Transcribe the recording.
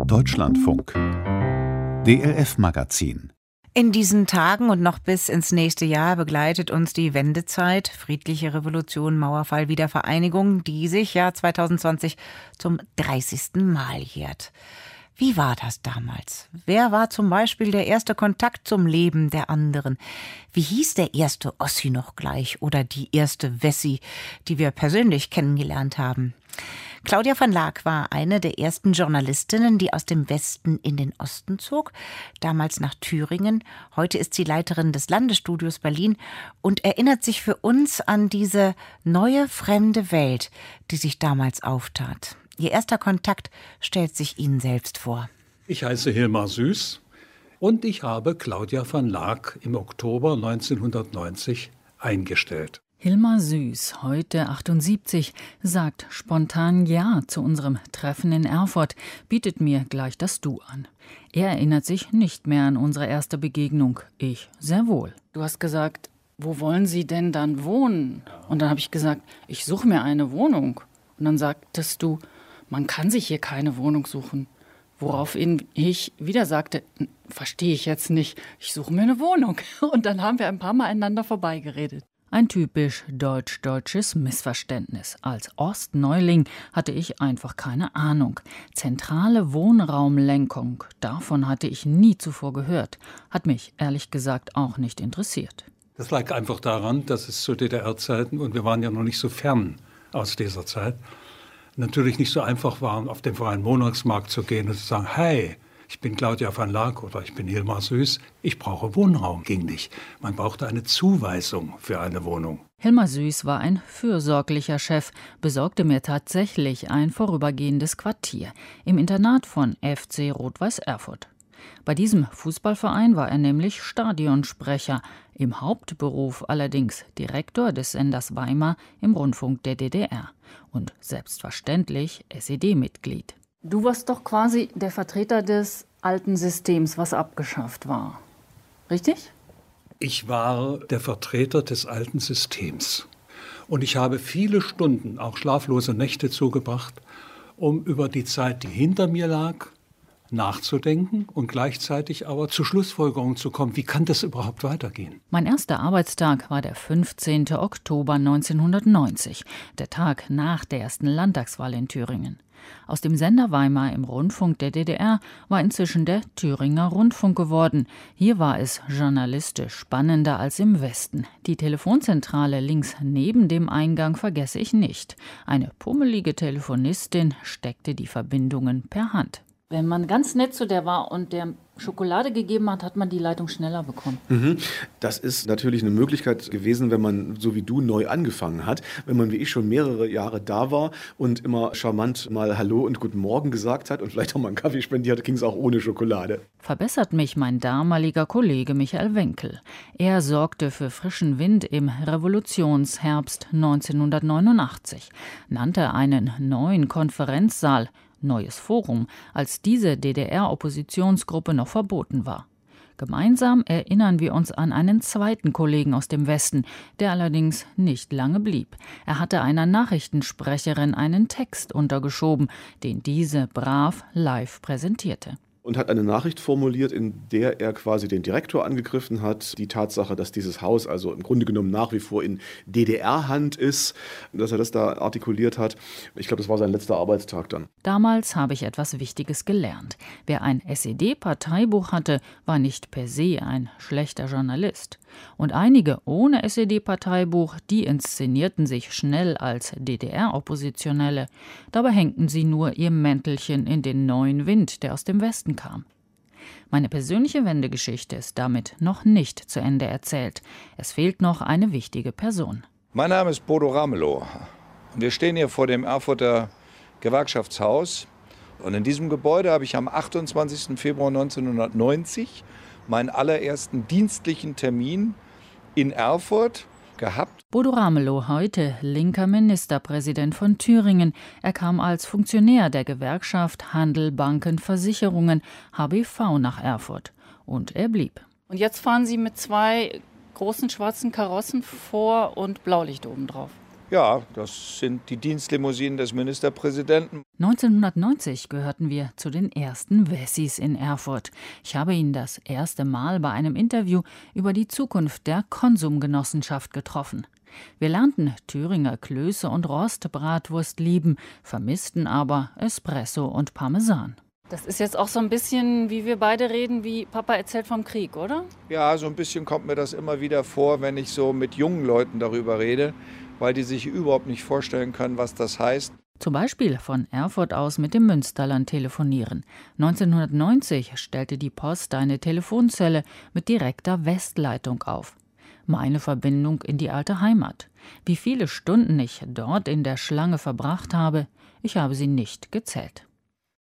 Deutschlandfunk DLF-Magazin. In diesen Tagen und noch bis ins nächste Jahr begleitet uns die Wendezeit, friedliche Revolution, Mauerfall, Wiedervereinigung, die sich Jahr 2020 zum 30. Mal jährt. Wie war das damals? Wer war zum Beispiel der erste Kontakt zum Leben der anderen? Wie hieß der erste Ossi noch gleich oder die erste Wessi, die wir persönlich kennengelernt haben? Claudia van Laak war eine der ersten Journalistinnen, die aus dem Westen in den Osten zog, damals nach Thüringen. Heute ist sie Leiterin des Landesstudios Berlin und erinnert sich für uns an diese neue, fremde Welt, die sich damals auftat. Ihr erster Kontakt stellt sich Ihnen selbst vor. Ich heiße Hilmar Süß und ich habe Claudia van Laak im Oktober 1990 eingestellt. Hilmar Süß, heute 78, sagt spontan Ja zu unserem Treffen in Erfurt, bietet mir gleich das Du an. Er erinnert sich nicht mehr an unsere erste Begegnung, ich sehr wohl. Du hast gesagt, wo wollen Sie denn dann wohnen? Und dann habe ich gesagt, ich suche mir eine Wohnung. Und dann sagtest du, man kann sich hier keine Wohnung suchen. Woraufhin ich wieder sagte, verstehe ich jetzt nicht, ich suche mir eine Wohnung. Und dann haben wir ein paar Mal aneinander vorbeigeredet. Ein typisch deutsch-deutsches Missverständnis. Als Ostneuling hatte ich einfach keine Ahnung. Zentrale Wohnraumlenkung, davon hatte ich nie zuvor gehört. Hat mich ehrlich gesagt auch nicht interessiert. Das lag einfach daran, dass es zu DDR-Zeiten, und wir waren ja noch nicht so fern aus dieser Zeit, natürlich nicht so einfach war, auf den freien Montagsmarkt zu gehen und zu sagen, hey, ich bin Claudia van Laak oder ich bin Hilmar Süß, ich brauche Wohnraum, ging nicht. Man brauchte eine Zuweisung für eine Wohnung. Hilmar Süß war ein fürsorglicher Chef, besorgte mir tatsächlich ein vorübergehendes Quartier im Internat von FC Rot-Weiß Erfurt. Bei diesem Fußballverein war er nämlich Stadionsprecher, im Hauptberuf allerdings Direktor des Senders Weimar im Rundfunk der DDR und selbstverständlich SED-Mitglied. Du warst doch quasi der Vertreter des alten Systems, was abgeschafft war. Richtig? Ich war der Vertreter des alten Systems. Und ich habe viele Stunden, auch schlaflose Nächte zugebracht, um über die Zeit, die hinter mir lag, nachzudenken und gleichzeitig aber zu Schlussfolgerungen zu kommen, wie kann das überhaupt weitergehen? Mein erster Arbeitstag war der 15. Oktober 1990, der Tag nach der ersten Landtagswahl in Thüringen. Aus dem Sender Weimar im Rundfunk der DDR war inzwischen der Thüringer Rundfunk geworden. Hier war es journalistisch spannender als im Westen. Die Telefonzentrale links neben dem Eingang vergesse ich nicht. Eine pummelige Telefonistin steckte die Verbindungen per Hand. Wenn man ganz nett zu der war und der Schokolade gegeben hat, hat man die Leitung schneller bekommen. Das ist natürlich eine Möglichkeit gewesen, wenn man, so wie du, neu angefangen hat. Wenn man wie ich schon mehrere Jahre da war und immer charmant mal Hallo und Guten Morgen gesagt hat und vielleicht auch mal einen Kaffee spendiert, ging es auch ohne Schokolade. Verbessert mich mein damaliger Kollege Michael Wenkel. Er sorgte für frischen Wind im Revolutionsherbst 1989, nannte einen neuen Konferenzsaal Neues Forum, als diese DDR-Oppositionsgruppe noch verboten war. Gemeinsam erinnern wir uns an einen zweiten Kollegen aus dem Westen, der allerdings nicht lange blieb. Er hatte einer Nachrichtensprecherin einen Text untergeschoben, den diese brav live präsentierte. Und hat eine Nachricht formuliert, in der er quasi den Direktor angegriffen hat. Die Tatsache, dass dieses Haus also im Grunde genommen nach wie vor in DDR-Hand ist, dass er das da artikuliert hat. Ich glaube, das war sein letzter Arbeitstag dann. Damals habe ich etwas Wichtiges gelernt. Wer ein SED-Parteibuch hatte, war nicht per se ein schlechter Journalist. Und einige ohne SED-Parteibuch, die inszenierten sich schnell als DDR-Oppositionelle. Dabei hängten sie nur ihr Mäntelchen in den neuen Wind, der aus dem Westen kam. Meine persönliche Wendegeschichte ist damit noch nicht zu Ende erzählt. Es fehlt noch eine wichtige Person. Mein Name ist Bodo Ramelow. Wir stehen hier vor dem Erfurter Gewerkschaftshaus. Und in diesem Gebäude habe ich am 28. Februar 1990 meinen allerersten dienstlichen Termin in Erfurt gehabt. Bodo Ramelow, heute linker Ministerpräsident von Thüringen. Er kam als Funktionär der Gewerkschaft Handel, Banken, Versicherungen, HBV nach Erfurt. Und er blieb. Und jetzt fahren Sie mit 2 großen schwarzen Karossen vor und Blaulicht obendrauf. Ja, das sind die Dienstlimousinen des Ministerpräsidenten. 1990 gehörten wir zu den ersten Wessis in Erfurt. Ich habe ihn das erste Mal bei einem Interview über die Zukunft der Konsumgenossenschaft getroffen. Wir lernten Thüringer Klöße und Rostbratwurst lieben, vermissten aber Espresso und Parmesan. Das ist jetzt auch so ein bisschen, wie wir beide reden, wie Papa erzählt vom Krieg, oder? Ja, so ein bisschen kommt mir das immer wieder vor, wenn ich so mit jungen Leuten darüber rede, weil die sich überhaupt nicht vorstellen können, was das heißt. Zum Beispiel von Erfurt aus mit dem Münsterland telefonieren. 1990 stellte die Post eine Telefonzelle mit direkter Westleitung auf. Meine Verbindung in die alte Heimat. Wie viele Stunden ich dort in der Schlange verbracht habe, ich habe sie nicht gezählt.